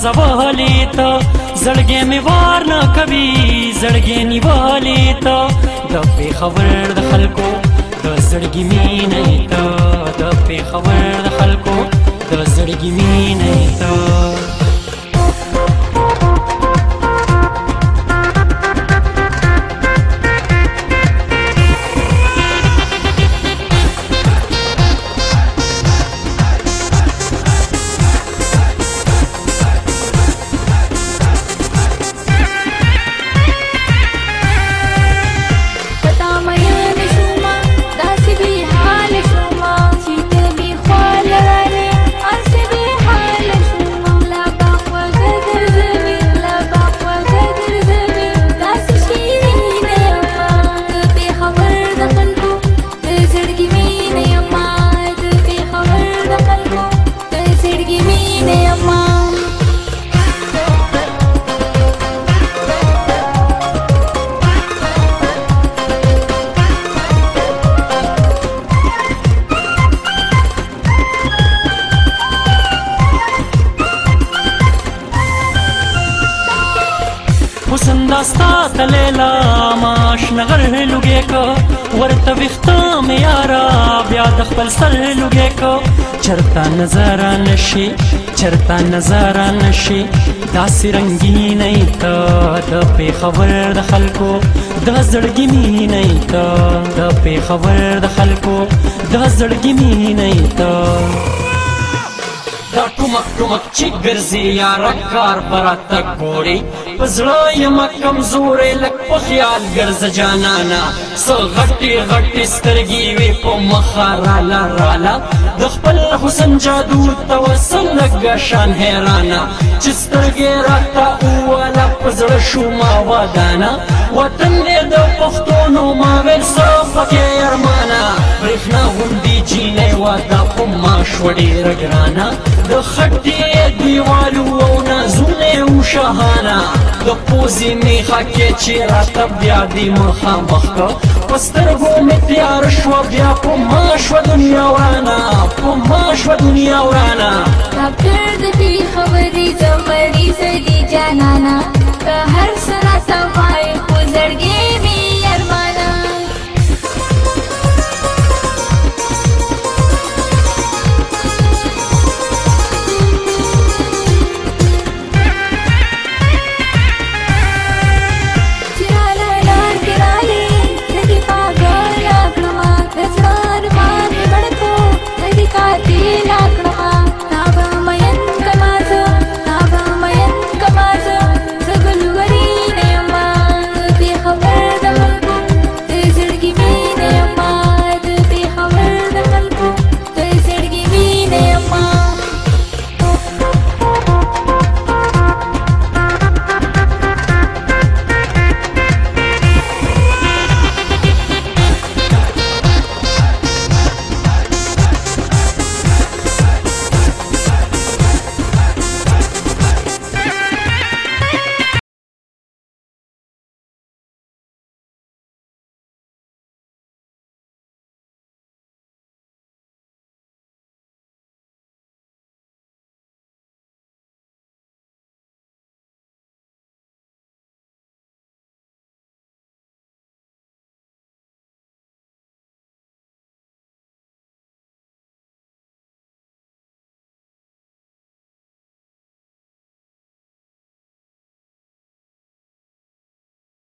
نازولې ته زړګی مې وار نه کوي زړګی نیولې ته د پېښور د خلکو د زړګي مینې ته د پېښور د خلکو د زړګي مینې ته حسن داستا تلیلا ماش نغر لګې کو ورته وخته مې یارا بیا د خپل سر لګې کو چرتا نظر نشي چرتا نظر نشي داسې رنگینې ته د پېښور د خلکو د زړګي مینې ته د پېښور د خلکو د زړګي مینې ته دا ټومک ټومک چې ګرځي یاره کار براته ګوري په زړه یم کمزوری لږ په خیال ګرځه جانانه څه غټې غټې سترګې وې په مخه راله راله د خپل حسن جادو ته وسه لږه شان حیرانه چې سترګې راته وواله په زړه شومه ودانه وطن دې د پښتونو ما ویل څه پکې ارمانه برېښنا غوندې جینۍ واده په ما شوه ډېره ګرانه د خټې دیوالو او نازونه او شاهانه د پوزې میخه کې چې راته بیا دې مخامخ که په سترګو مې تیار شوه بیا په ما شوه دنیا ورانه په ما شوه دنیا ورانه ډاکټر د پېښوري د مریض دي جانانه